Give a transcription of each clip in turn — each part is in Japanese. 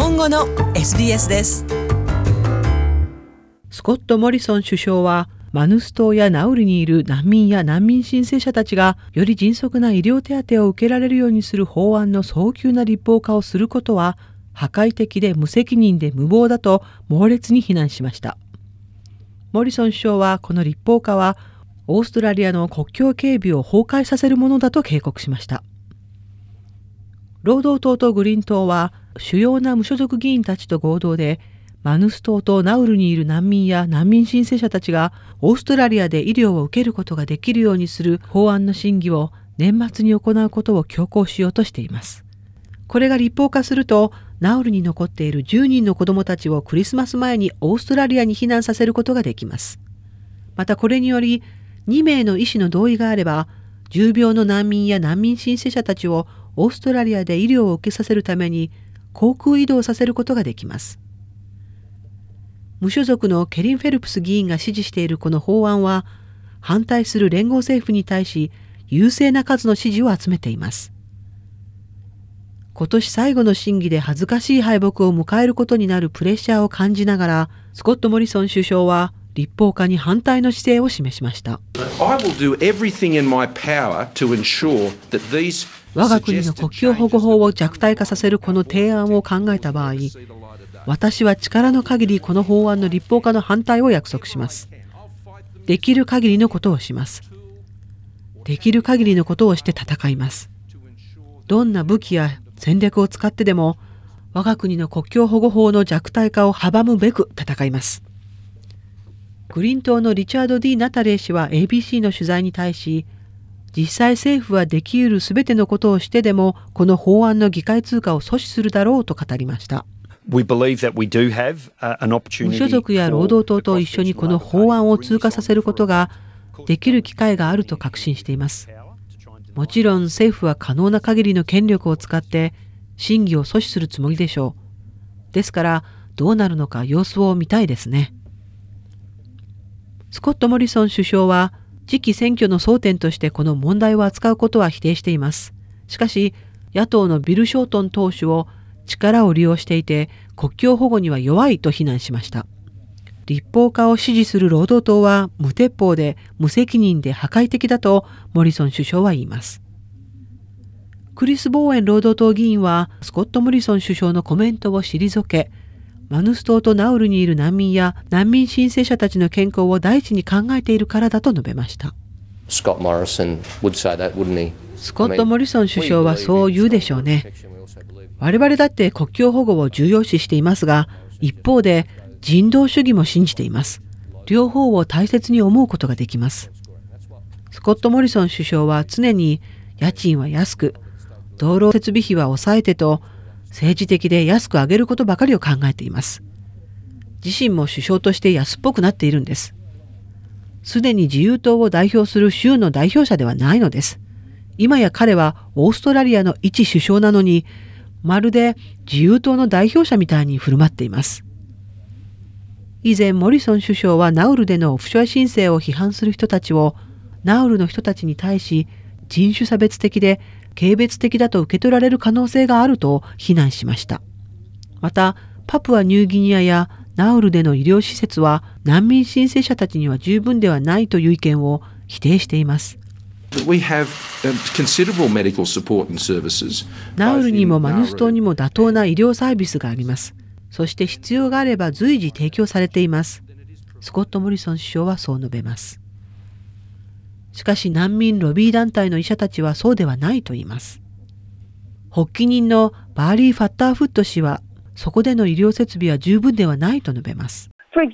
本語の SBS です。 スコット・モリソン首相はマヌス島やナウルにいる難民や難民申請者たちがより迅速な医療手当を受けられるようにする法案の早急な立法化をすることは破壊的で無責任で無謀だと猛烈に非難しました。モリソン首相はこの立法化はオーストラリアの国境警備を崩壊させるものだと警告しました。労働党とグリーン党は主要な無所属議員たちと合同でマヌス島とナウルにいる難民や難民申請者たちがオーストラリアで医療を受けることができるようにする法案の審議を年末に行うことを強行しようとしています。これが立法化するとナウルに残っている10人の子どもたちをクリスマス前にオーストラリアに避難させることができます。またこれにより2名の医師の同意があれば重病の難民や難民申請者たちをオーストラリアで医療を受けさせるために航空移動させることができます。無所属のケリン・フェルプス議員が支持しているこの法案は反対する連合政府に対し優勢な数の支持を集めています。今年最後の審議で恥ずかしい敗北を迎えることになるプレッシャーを感じながらスコット・モリソン首相は立法化に反対の姿勢を示しました。我が国の国境保護法を弱体化させるこの提案を考えた場合、私は力の限りこの法案の立法化の反対を約束します。できる限りのことをします。できる限りのことをして戦います。どんな武器や戦略を使ってでも我が国の国境保護法の弱体化を阻むべく戦います。グリーン党のリチャード・ D ・ナタレー氏は ABC の取材に対し、実際政府はできうるすべてのことをしてでもこの法案の議会通過を阻止するだろうと語りました。無所属や労働党と一緒にこの法案を通過させることができる機会があると確信しています。もちろん政府は可能な限りの権力を使って審議を阻止するつもりでしょう。ですからどうなるのか様子を見たいですね。スコット・モリソン首相は次期選挙の争点としてこの問題を扱うことは否定しています。しかし野党のビル・ショートン党首を力を利用していて国境保護には弱いと非難しました。立法化を支持する労働党は無鉄砲で無責任で破壊的だとモリソン首相は言います。クリス・ボーエン労働党議員はスコット・モリソン首相のコメントを退け、マヌス島とナウルにいる難民や難民申請者たちの健康を第一に考えているからだと述べました。スコット・モリソン首相はそう言うでしょうね。我々だって国境保護を重要視していますが、一方で人道主義も信じています。両方を大切に思うことができます。スコット・モリソン首相は常に家賃は安く、道路設備費は抑えてと、政治的で安く上げることばかりを考えています。自身も首相として安っぽくなっているんです。すでに自由党を代表する州の代表者ではないのです。今や彼はオーストラリアの一首相なのに、まるで自由党の代表者みたいに振る舞っています。以前モリソン首相はナウルでのオフショア申請を批判する人たちをナウルの人たちに対し人種差別的で軽蔑的だと受け取られる可能性があると非難しました。またパプアニューギニアやナウルでの医療施設は難民申請者たちには十分ではないという意見を否定しています。ナウルにもマヌス島にも妥当な医療サービスがあります。そして必要があれば随時提供されています。スコット・モリソン首相はそう述べます。しかし難民ロビー団体の医者たちはそうではないと言います。発起人のバーリー・ファッターフット氏はそこでの医療設備は十分ではないと述べます。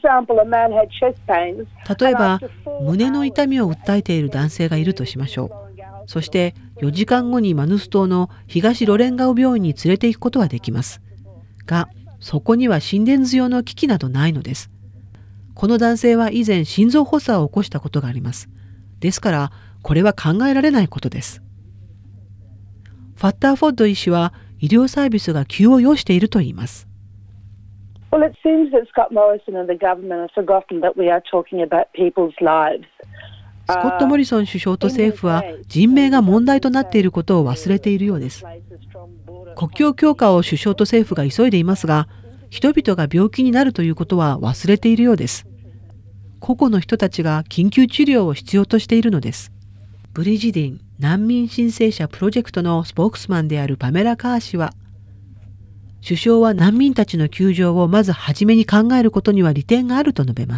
例えば胸の痛みを訴えている男性がいるとしましょう。そして4時間後にマヌス島の東ロレンガオ病院に連れて行くことはできますが、そこには心電図用の機器などないのです。この男性は以前心臓発作を起こしたことがあります。ですからこれは考えられないことです。ファッターフォッド医師は医療サービスが急を要していると言います。 Well, it seems that Scott Morrison and the government have forgotten that we are talking about people's lives. スコット・モリソン首相と政府は人命が問題となっていることを忘れているようです。国境強化を首相と政府が急いでいますが、人々が病気になるということは忘れているようです。個々の人たちが緊急治療を必要としているのです。ブリジディン難民申請者プロジェクトのスポークスマンであるパメラ・カー氏は、首相は難民たちの救助をまず初めに考えることには利点があると述べます。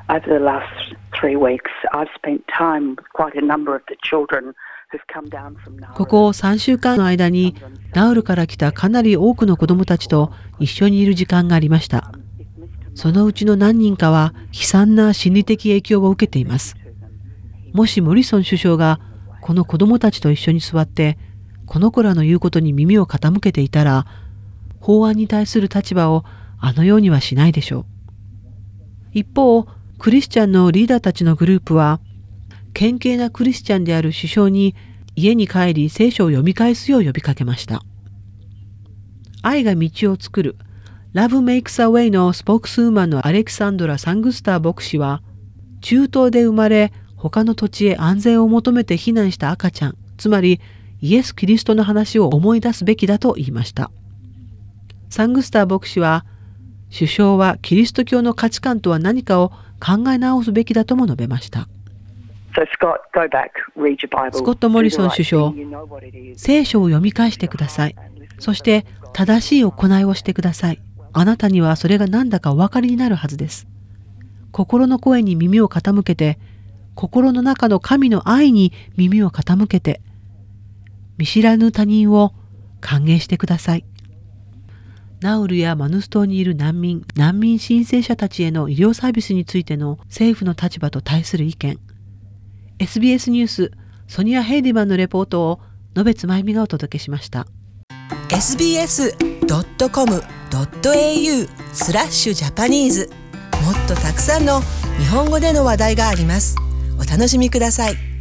ここ3週間の間にナウルから来たかなり多くの子どもたちと一緒にいる時間がありました。そのうちの何人かは悲惨な心理的影響を受けています。もしモリソン首相がこの子どもたちと一緒に座ってこの子らの言うことに耳を傾けていたら、法案に対する立場をあのようにはしないでしょう。一方、クリスチャンのリーダーたちのグループは、虔敬なクリスチャンである首相に家に帰り聖書を読み返すよう呼びかけました。愛が道を作る Love Makes a Way のスポークスウーマンのアレクサンドラ・サングスター牧師は、中東で生まれ他の土地へ安全を求めて避難した赤ちゃん、つまりイエス・キリストの話を思い出すべきだと言いました。サングスター牧師は、首相はキリスト教の価値観とは何かを考え直すべきだとも述べました。スコット・モリソン首相、聖書を読み返してください。そして正しい行いをしてください。あなたにはそれが何だかお分かりになるはずです。心の声に耳を傾けて、心の中の神の愛に耳を傾けて、見知らぬ他人を歓迎してください。ナウルやマヌス島にいる難民申請者たちへの医療サービスについての政府の立場と対する意見。SBS ニュース、ソニア・ヘイディマンのレポートを野別真由美がお届けしました。 sbs.com.au/Japanese もっとたくさんの日本語での話題があります。お楽しみください。